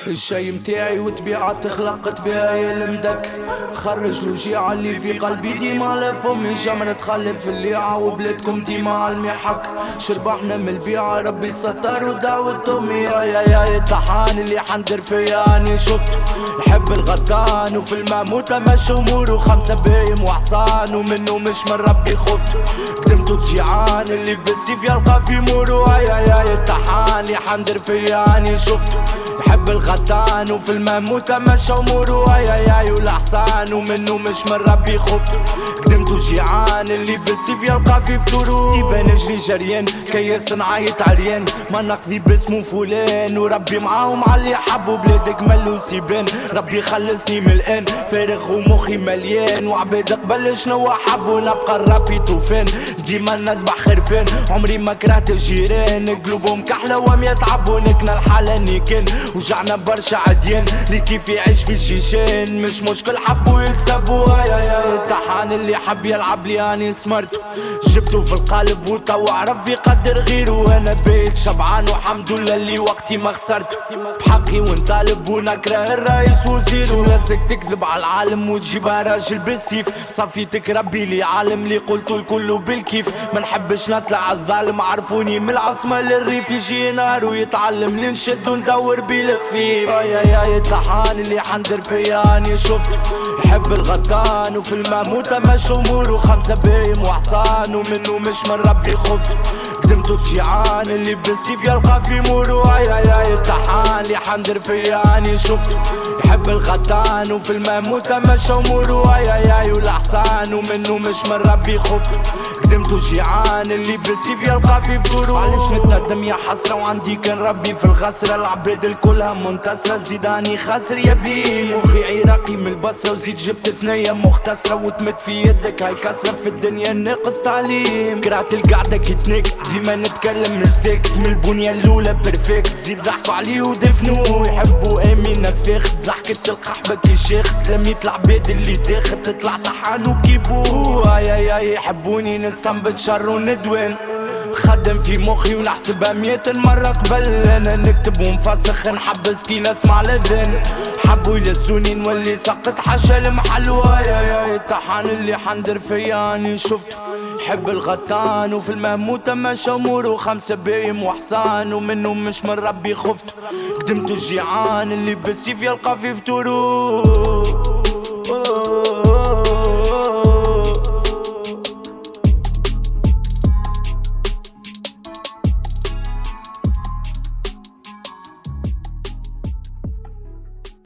الشاي متاعي وتبيعة تخلق تبيعي المدك. خرج الوجيعة اللي في قلبي ديما لفمي جمرة تخلف الليعة وبلادكم ديما عالمحك. شربحنا من البيعة ربي ستر ودعوة امي. يا الطحان اللي حندر فيا اني شفته يحب الغدان وفي الماموتة ماشي اموره. 5 بايم وحصان ومنه مش من ربي خفته. قدمتو الجيعان اللي بالسيف يلقى في مورو. يا الطحان اللي حندر فيا اني شفته يحب الغدان وفي الماموتة ماشي اموره. يا والحصان ومنه مش من ربي خفته. قدمتو الجيعان اللي بالسيف يلقى في فطورو. ديما نجري جريان كياس نعيط عريان ما نقضي باسمو فلان. وربي معاهم عاللي حبوا بلادك ملو سيبان. ربي خلصني من الان فارغ ومخي مليان. وعباد قبل شنو حبوا نبقى الرابي طوفان. ديما نذبح خرفان عمري ما كرهت الجيران. قلوبهم كحلة وهم يتعبوا نكنا الحالة نيكان. وجعنا برشا عديان اللي كيف يعيش في الشيشان. مش مشكل حبوا يكسبوا. يا الطحان اللي حب يلعب لي اني سمرته جبته في القالب وتو عرف يقدر غيره. انا بيت شبعان وحمد لله اللي وقتي ما خسرته بحقي ونطالب ونكره الرئيس وزيرو. لازك تكذب على العالم وتجيبها راجل بالسيف. صفيتك ربي لي عالم اللي قلتو الكل بالكيف. ما نحبش نطلع الظالم عرفوني من العاصمة للريف. يجي نهار ويتعلم ننشد وندور بالخفيف. يا الطحان اللي حندر فيا اني شفته يحب الغدان وفي الماموتة ماشي اموره. 5 بايم وحصان ومنه مش من ربي خفته. قدمتو الجيعان اللي بالسيف يلقى في مورو. يا الطحان اللي حندر فيا اني شفته يحب الغدان وفي الماموتة ماشي اموره. يا والحصان ومنه مش من ربي خفته. قدمتو الجيعان اللي بالسيف يلقى في فطورو. علاش نتندم يا حسرة وعندي كان ربي في الغسرة. العباد الكلها منتصرة زيداني خاسر يا بيه. مخي عراقي من البصرة وزيد جبت ثنية مختصرة. وتمد في يدك هاي كسرة في الدنيا ناقص تعليم. كرهت القعدة كي تنكت ديما نتكلم من السكت. من البنية الاولى بيرفكت زيد ضحكوا عليه ودفنوه. يحبوا امين نفخت ضحكت القحبة كي شيخت. لم يطلع بيد اللي داخت تطلع طحان وكيبوه. يا يحبوني نستنبت شر وندوان. خدم في مخي ونحسبها 100 مرة قبل. انا نكتب ونفسخ نحبس كي نسمع الاذان. حبوا يلسوني نولي سقط حاشا المحل. يا الطحان اللي حندر فيا اني شفته يحب الغدان وفي الماموتة ماشي اموره. 5 بايم وحصان ومنه مش من ربي خفته. قدمتو الجيعان اللي بالسيف يلقى في فطورو.